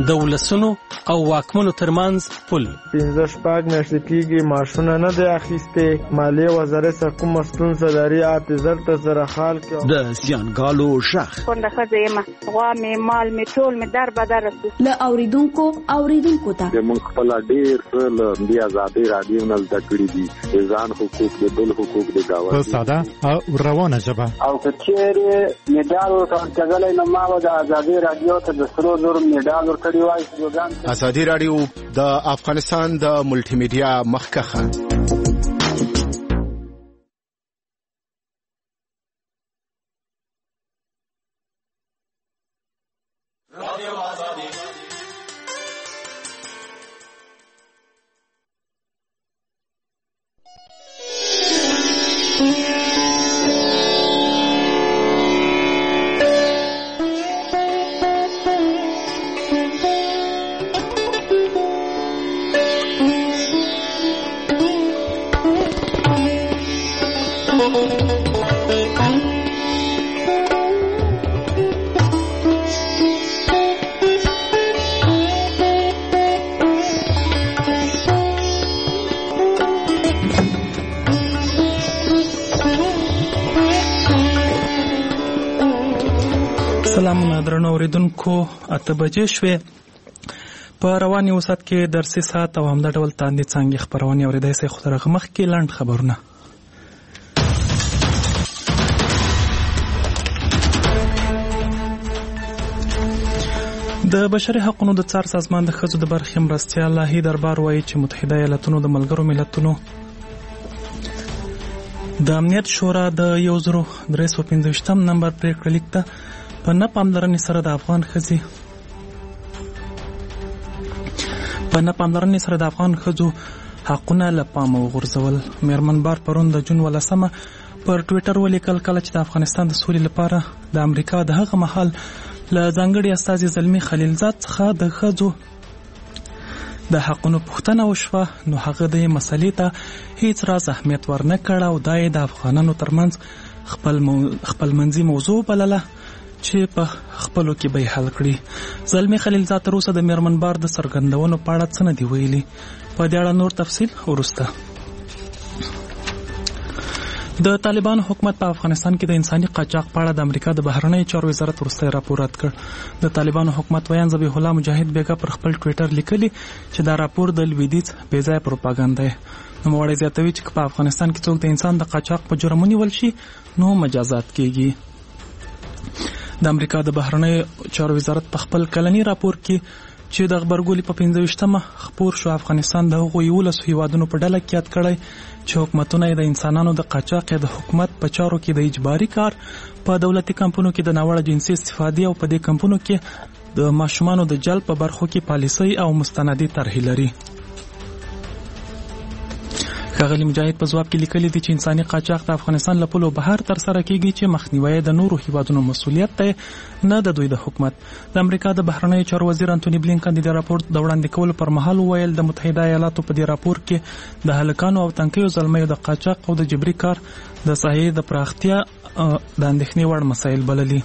د ولسونو او واکمنو ترمنځ پل 15 میاشتې کېږي معاشونه نه دی اخیستې. مالیې وزارت سره کومه ستونزه لري حافظر ته سره حال کې د زیانګالو شخ کونډه ښځه یم، غوا مې مال مې ټول مې در بدر رسو له اوریدونکو ته موږ خپل ډېر څه له دې ازادۍ راډیو نه زده کړي دي، د ځان حقوق د بل حقوق د گاونډي په ساده او روانه ژبه. او که چېرې مډال ورکول کېدلی نو ما به د ازادۍ راډیو ته د سرو زرو مډال ورکړی وای. ازادي راډیو د افغانستان د ملټي میډیا مخکخه. سلامونه درنو اوریدونکو، 8 بجې شوې. په رواني وسات کې درسي ساعت او همدا ډول تاندې څانګې خپرونې اورېدای سئ. خو تر هغه مخکې لنډ خبرونه. د بشري حقوقو د څار سازمان د ښځو د برخې مرستیال لاهي دربار وایي چې متحده ایالاتونو د ملګرو ملتونو د امنیت شورا د 1325 نمبر پریکړه لیک ته په نه پاملرنې سره د افغان ښځو حقونه له پامه وغورځول. میرمن بار پرون د جون 18 پر ټویټر ولیکل، کله چې د افغانستان د سولې لپاره د امریکا د هغه مهال له ځانګړي استازي زلمي خلیلزاد څخه د ښځو د حقونو پوښتنه وشوه، نو هغه د مسلې ته هیڅ راز اهمیت ورنه کړ او دا یې د افغانانو ترمنځ خپلمنځي موضوع بلله چې په خپلو کې به یې حل کړي. زلمي خلیلزاد تر اوسه د میرمن بار د څرګندونو په اړه څه نه دي ویلي. په دې اړه نور تفصیل وروسته. د طالبانو حکومت په افغانستان کې د انساني قاچاق په اړه د امریکا د بهرنیو چارو وزارت وروستی راپور رد کړ. د طالبانو حکومت ویاند ذبیح الله مجاهد بیګا پر خپل ټویټر لیکلي چې دا راپور د لویدیځ بې ځایه پروپاګاندا دی. نوموړی زیاتوي چې په افغانستان کې څوک د انسان د قاچاق په جرم ونیول شي نو مجازات کیږي. د امریکا د بهرنیو چارو وزارت په خپل کلنی راپور کې چې د خبرګولي په 25مه خپور شو، افغانستان د هغو 11 هیوادونو په ډله کې یاد کړی چې حکومتونه د انسانانو د قاچاق یا د حکومت په چارو کې د اجباري کار، په دولتي کمپنیو کې د ناوړه جنسي استفادې او په دې کمپنیو کې د ماشومانو د جلب په برخو کې پالیسۍ او مستندې طرحې لري. ښاغلي مجاهد په ځواب کې لیکلي دي چې انساني قاچاق د افغانستان له پولو بهر ترسره کیږي چې مخنیوی د نورو هیوادونو مسؤلیت دی، نه د دوی د حکومت. د امریکا د بهرنیو چارو وزیر انټوني بلینکن د دې راپور د وړاندې کولو پر مهال وویل د متحده ایالاتو په دې راپور کې د هلکانو او تنکیو زلمیو د قاچاق او د جبري کار د ساحې د پراختیا د اندېښنې وړ مسایل بللي.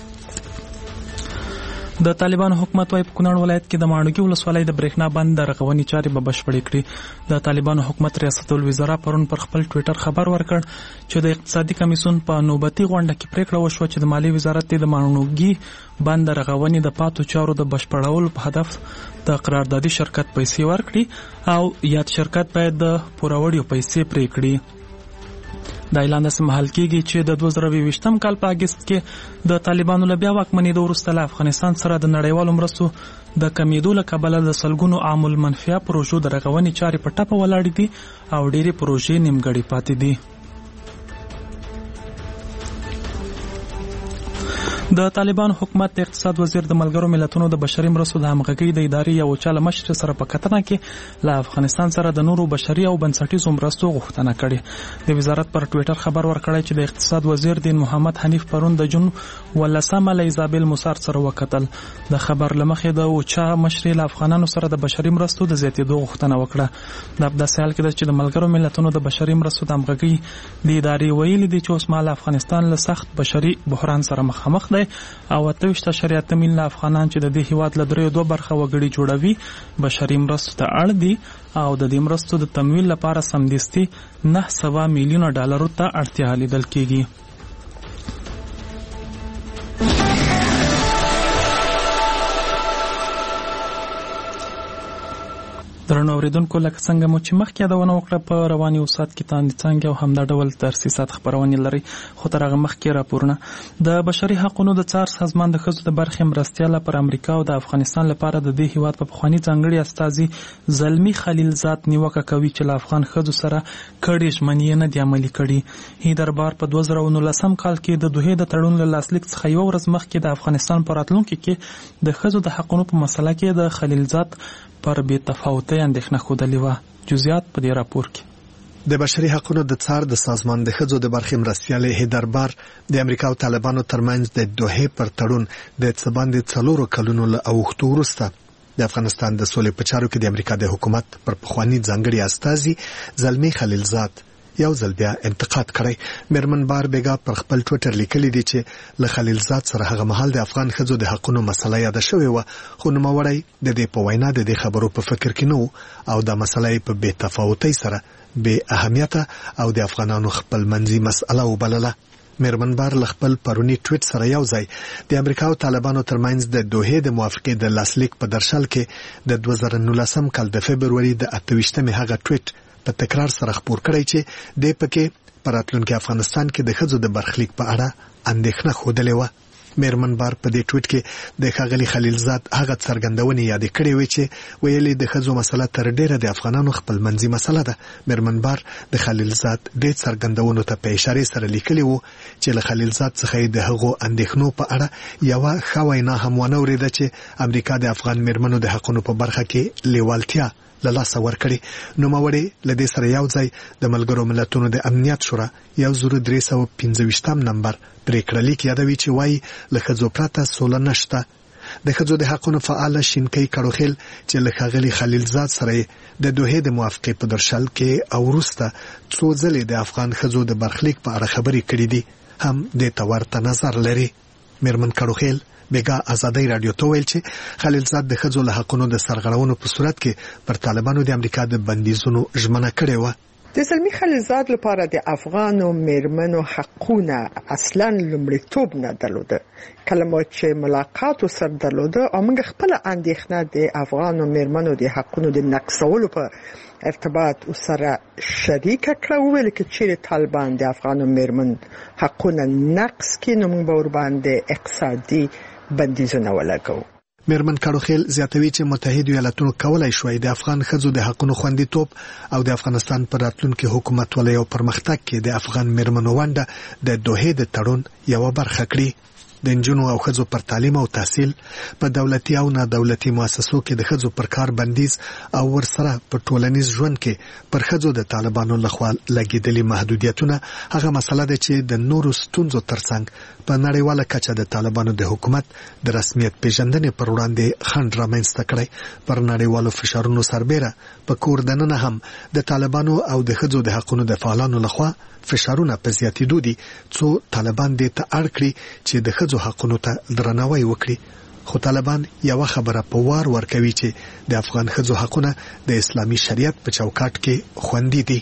د طالبانو حکومت وايي په کونړ ولایت کې د ماڼوګي ولسوالۍ د برېښنا بند د رغونې چارې به بشپړې کړي. د طالبانو حکومت ریاست الوزرا پرون پر خپل ټویټر خبر ورکړ چې د اقتصادي کمیسیون په نوبتي غونډه کې پریکړه وشوه چې د مالیې وزارت د ماڼوګي بند د رغونې د پاتو چارو د بشپړولو په هدف د قراردادي شرکت پیسې ورکړي او یاد شرکت باید د پوروړیو پیسې پرې کړي. دا اعلان داسې مهال کېږي چې د 2020 کال په اګست کې د طالبانو له بیا واکمنېدو وروسته له افغانستان سره د نړیوالو مرستو د کمیدو له کبله د سلګونو عام المنفعه پروژو د رغونې چارې په ټپه ولاړې دي او ډېرې پروژې نیمګړې پاتې دي. د طالبانو حکومت د اقتصاد وزیر د ملګرو ملتونو د بشري مرستو د همغږۍ د ادارې یو چاله مشر سره په کتنه کې له افغانستان سره د نورو بشري او بنسټیزو مرستو غوښتنه کړې. د وزارت پر ټویټر خبر ورکړی چې د اقتصاد وزیر دین محمد حنیف پرون د جون 18 له ایزابل موسار سره وکتل. د خبر لمخې د اوچا مشر له افغانانو سره د بشري مرستو د زیاتېدو غوښتنه وکړه. دا په داسې حال کې ده چې د ملګرو ملتونو د بشري مرستو د همغږۍ د ادارې ویلي دي چې اوس مهال افغانستان له سخت بشري بحران سره مخامخ دی او 28.8 میلیونه افغانان چې د دې هیواد له 2 برخه وګړي جوړوي بشري مرستو ته اړ دي او د دې مرستو د تمویل لپاره سمدستي 900 میلیونه ډالرو ته اړتیا لیدل کیږي. درنو اوریدونکو لکه څنګه مو چې مخکې یادونه وکړه په رواني اوسات کې تاندې څنګه او همدا ډول درسي سات خبرونه لري خو تر هغه مخکې راپورونه د بشري حقوقو د څار سازمان د ښځو د برخې مرستیال پر امریکا او د افغانستان لپاره د دې هیواد په پخوانی ځانګړي استازي زلمی خلیلزاد نیوکه کوي چې له افغان ښځو سره کړي ژمنې نه دي عملي کړي. هی دربار په 2019 کال کې د دوه د تړون له لاسلیک څخه یو ورځ مخکې د افغانستان په راتلونکي کې د ښځو د حقوقو په مسله کې د خلیلزاد پر بې تفاوتۍ اندېښنه ښودلې وه. جزئیات په دې راپور کې. د بشري حقوقو د څار د سازمان د ښځو د برخې مرستیال هیدربار د امریکا او طالبانو ترمنځ د دوه پر تړون د څه باندې 4 کلونو له اوښتو وروسته د افغانستان د سولې په چارو کې د امریکا د حکومت پر پخوانی ځانګړي استازي زلمی خلیلزاد یو ځل بیا انتقاد کړی. میرمن بار بیگا پر خپل ټوئیټر لیکلی دی چې له خلیلزاد سره هغه مهال د افغان ښځو د حقوقو مسله یاد شوې و خو نوموړی د دې په وینا د دې خبرو په فکر کې نو او د مسلې په بې تفاوتۍ سره بې اهمیته او د افغانانو خپل منځي مسله وبلله. میرمن بار له خپل پرونی ټویټ سره یو ځای د امریکا او طالبانو ترمنځ د دوه د موافقې د لاسلیک په درشل کې د 2019 کال د فبرवरी د 28مه هغه ټویټ په تکرار سره خبر کړی چې د پکې پراتلونکو افغانستان کې د ښځو د برخلیک په اړه اندېښنه خوده لیوه. میرمن بار په دې ټویټ کې د ښاغلي خلیلزاد هغه څرګندونې یاد کړې وې چې ویلي د ښځو مسله تر ډیره د افغانانو خپل منځي مسله ده. میرمن بار د خلیلزاد د څرګندونو ته په اشاره سره لیکلی وو چې له خلیلزاد څخه د هغو اندېښنو په اړه یو ښه وینا هم ونه اورېده چې امریکا د افغان میرمنو د حقوقو په برخه کې لیوالتیا له لاسه ورکړي. نوموړی له دې سره یو ځای د ملګرو ملتونو د امنیت شورا 1325 نمبر پریکړه لیک یادوي چې وایي له ښځو پرته سوله نشته. د ښځو د حقوقو فعال شینکۍ کړوخیل چې له ښاغلي خلیلزاد سره د دوه د موافقې په درشل کې او وروسته څو ځلې د افغان ښځو د برخلیک په اړه خبرې کړې دي هم د تورته نظر لري. میرمن کړوخیل بیگا آزادی رادیو ته ویل چې خلیلزاد د ښځو له حقوقو د سرغړونو په صورت کې پر طالبانو د امریکا د بندیزونو ژمنه کړې و. د زلمی خلیلزاد لپاره د افغانو میرمنو حقونه اصلا لومړیتوب نه درلوده. کله چې ملاقات سره درلوده او موږ خپل اندېښنه د افغانو میرمنو د حقونو د نقصولو په ارتباط سره شریک کړو ویل کې چې طالبان د افغانو میرمن حقونه نقص کړي نو موږ به ور باندې اقتصادي بندیزونه ولګو. میرمن کړوخیل زیاتوي چې متحده ایالاتونو کولای شوی د افغان ښځو د حقوقو خوندیتوب او د افغانستان پر راتلونکي حکومت ولې او پرمختګ کې د افغان میرمنو ونډه د دوه د تړون یو برخه کړي. د نجونو او ښځو پر تعلیم او تحصیل په دولتي او نه دولتي مؤسسو کې د ښځو پر کار بندیز او ورسره په ټولنیز ژوند کې پر ښځو د طالبانو لخوا لګیدلي محدودیتونه هغه مسله ده چې د نورو ستونزو ترڅنګ په نړیواله کچه د طالبانو د حکومت د رسمیت پیژندنې پر وړاندې خنډ رامنځته کړی. پر نړیوالو فشارونو سربېره په کور دننه هم د طالبانو او د ښځو د حقوقو د فعالانو لخوا فشارونه په زیاتېدو دي څو طالبان دې ته اړ کړي چې د ښځو حقوقو ته درناوی وکړي. خو طالبان یو خبره په وار ورکوي چې د افغان ښځو حقوقونه د اسلامي شریعت په چوکاټ کې خوندي دي.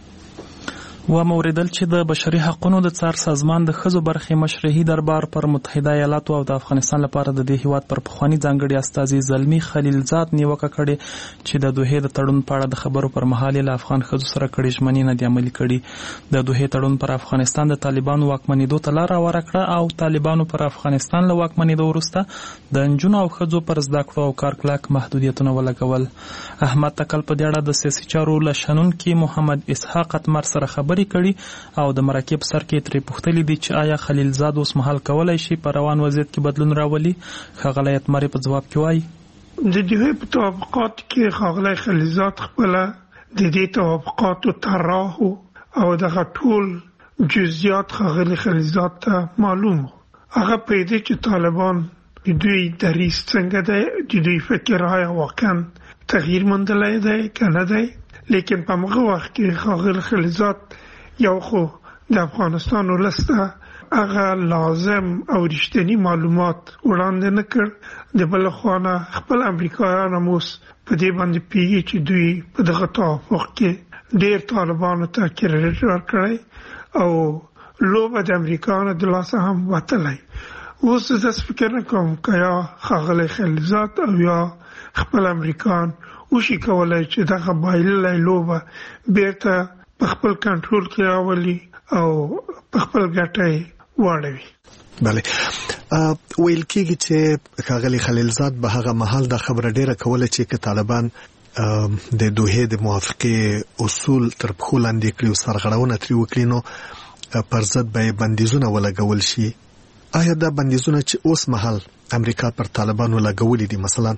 و موریدل چې د بشري حقوقو د څار سازمان د ښځو برخې مشرحي دربار پر متحده ایالاتو او د افغانستان لپاره د دې هیواد پر پخوانی ځانګړي استازي زلمی خلیلزاد نیوکه کړې چې د دوه د تړون په اړه د خبرو پر مهال له افغان ښځو سره کړي ژمنې نه دي عملي کړي. د دوه تړون پر افغانستان د طالبانو واکمنېدو ته لار هواره کړه او طالبانو پر افغانستان له واکمنېدو وروسته د نجونو او ښځو پر زده کړو او کار کلک محدودیتونه ولګول. احمد تکل په دې اړه د سیاسي چارو لشنونکي محمد اسحاق اتمر سره خبرې کړي او د مرکب سر کې ترې پوښتلي دي چې آیا خلیلزاد اوس مهال کولای شي په روان وضعیت کې بدلون راولي. ښاغلی اتمر په ځواب کې وایي د دې په توافقات کې ښاغلی خلیلزاد خپل د دې توافقاتو طراح او دغه ټول جزئیات ښاغلی خلیلزاد ته معلوم. هغه پیدا چې طالبان د دوی دریځ څنګه دی، د دوی فکر آیا واقعا تغییر موندلی دی که نه دی. لیکن په هغه وخت کې ښاغلی خلیلزاد یو خو د افغانستان ولسته هغه لازم او رښتینی معلومات وړاندې نه کړ. د بل خوا خپل امریکایان هم اوس په دې باندې پیږي چې دوی په دغه توافق کې ډېر طالبانو ته کریډټ ورکړی او لوبه د امریکایانو د لاسه هم وتلی. اوس زه فکر نه کوم که یا ښاغلی خلیلزاد او یا خپل امریکایان وشي کولای چې دغه بایللې لوبه بیرته په خپل کنټرول کې راولي او په خپل ګټه واړوي. بله ویل کېږي چې ښاغلی خلیلزاد به هغه مهال دا خبره ډیره کوله چې که طالبان د دوحې د موافقې اصول تر پښو لاندې کړي او سرغړونه ترې وکړي نو پر ضد به یې بندیزونه ولګول شي. آیا دا بندیزونه چې اوس مهال امریکا پر طالبانو لګولي دي، مثلا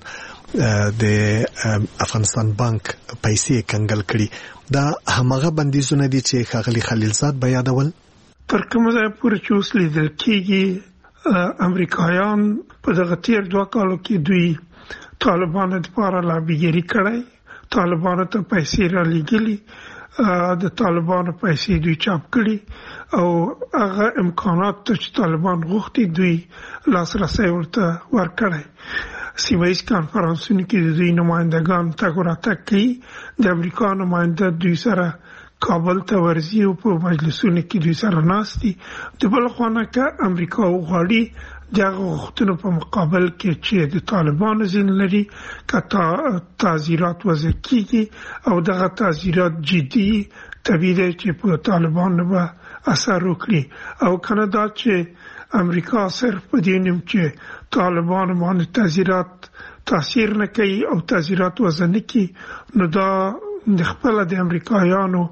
د افغانستان بانک پیسې کنګل کړي، دا همغه بندیزونه دي چې ښاغلی خلیلزاد به یادول؟ تر کومه ځایه پورې چې اوس لیدل کېږي امریکایان په دغه تیر 2 کالو کې دوی طالبانو دپاره لابیګري کړی، طالبانو ته پیسې را لېږلي، د طالبانو پیسې دوی چاپ کړي او هغه امکانات چې طالبان غوښتي دوی لاسرسی ورته ورکړی. سیمه‌ایز کانفرانسونو کې د دوی نمایندګان تګ راتګ کوي، د امریکا نماینده دوی سره کابل ته ورځي او په مجلسونو کې دوی سره ناست دي. د بل خوا نه که امریکا وغواړي دغه غوښتنو په مقابل کې چې د طالبانو ځینې لري که تعزیرات وضع کېږي او دغه تعزیرات جدي طبیعي دی چې په طالبانو به اثر وکړي، او کنه دا چې امریکا صرف په دې نوم چې طالبانو باندې تعزیرات تاثیر نه کوي او تعزیرات وضع نه کوي، نو دا د خپل د امریکایانو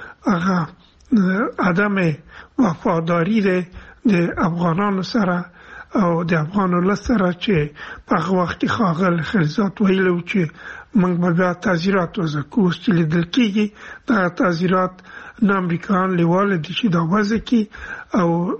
هغه عدم وفاداری دی د افغانانو سره او د افغانو لسره چې په هغه وخت کې ښاغلی خلیلزاد ویلي و چې موږ به بیا تعزیرات وضع کوو. اوس چې لیدل کېږي دغه تعزیرات نه امریکایان لیواله دي چې دا وضع کړي او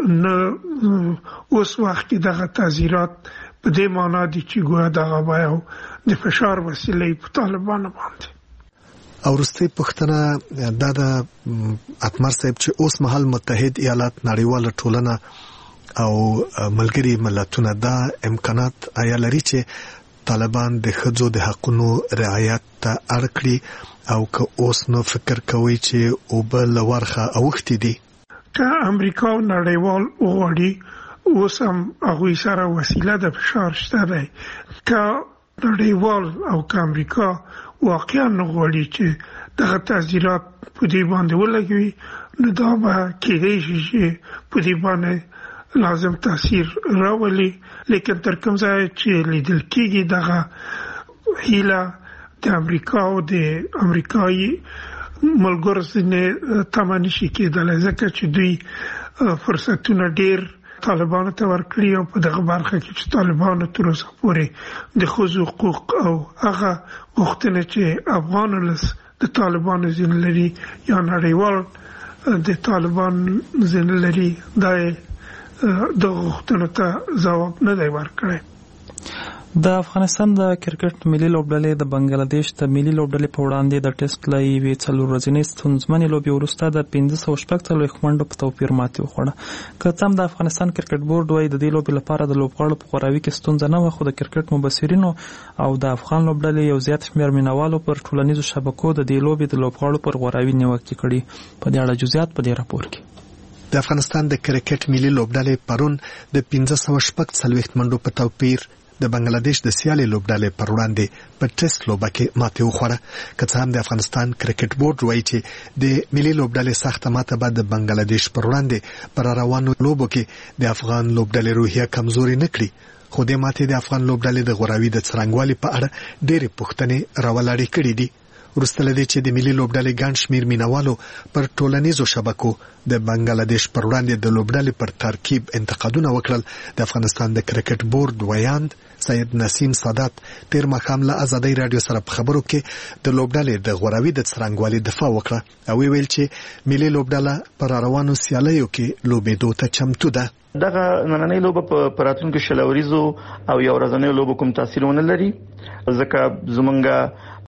نه اوس وخت کې دغه تعزیرات په دې معنا دي چې ګویا دغه به یو د فشار وسیلې په طالبانو باندې. او وروستۍ پوښتنه دا د اتمر صاحب چې اوس مهال متحد ایالات، نړیواله ټولنه او ملګري ملتونه دا امکانات آیا لري چې طالبان د ښځو د حقونو رعایت ته اړ کړي او که اوس نو فکر کوي چې اوبه له ورخه اوښتې دي؟ که امریکا او نړیوال وغواړي اوس هم هغوی سره وسیله د فشار شته دی. که نړیوال او که امریکا واقعا غواړي چې دغه تعزیرات په دې باندې ولګوي نو دا به کېدای شي چې په دې باندې لازم تاثیر راولي، لیکن تر کوم ځای چې لیدل کېږي دغه هیله د امریکا او د امریکایي ملګرو ځینې تمه نشي کېدلی، ځکه چې دوی فرصتونه ډېر طالبانو ته ورکړي او په دغه برخه کې چې طالبانو تر اوسه پورې د ښځو حقوق او هغه غوښتنې چې افغان ولس د طالبانو ځینې لري یا نړیوال د طالبان ځینې لري دا د غوښتنو ته ځواب نه دی ورکړی. د افغانستان د کرکټ ملي لوبډلې د بنگلاديش د ملي لوبډلې په وړاندې د ټیسټ له یوې 4 ورځې ستونزمنې لوبې وروسته د 540 منډو په توپیر ماتې وخوړه. که څه هم د افغانستان کرکټ بورډ وايي د دې لوبې لپاره د لوبغاړو په غوراوي کې ستونزه نه وه، خو د کرکټ مبصرینو او د افغان لوبډلې یو زیات شمېر مینوالو پر ټولنیزو شبکو د دې لوبې د لوبغاړو پر غوراوي نیوکې کړي. په دې اړه جزئیات په دې راپور کې. د افغانستان د کرکټ ملي لوبډلې پرون د 540 منډو په توپیر د بنگلاديش د سیالي لوبډلې پر وړاندې په ټیسټ لوبه کې ماتې وخوړه. که څه هم د افغانستان کرکټ بورډ وایي چې د ملي لوبډلې سخته ماته به د بنگلاديش پر وړاندې پر روانو لوبو کې د افغان لوبډلې روحیه کمزوري نه کړي، خو د ماتې د افغان لوبډلې د غوراوي د څرنګوالي په اړه ډېرې پوښتنې راولاړې کړې دي. وروسته له دې چې د ملي لوبډلې ګڼ شمېر مینوالو پر ټولنیزو شبکو د بنگلاديش پر وړاندې د لوبډلې پر ترکیب انتقادونه وکړل، د افغانستان د کرکټ بورډ ویاند سید نسیم سادات تیر ماښام له ازادۍ رادیو سره په خبرو کې د لوبډلې د غوراوي د څرنګوالي دفاع وکړه او ویل چې ملي لوبډله پر روانو سیالیو کې لوبېدو ته چمتو ده. دغه نننۍ لوبه په راتلونکو شلوریزو او یو ورځنیو لوبو کوم تاثیر ونه لري، ځکه زمونږ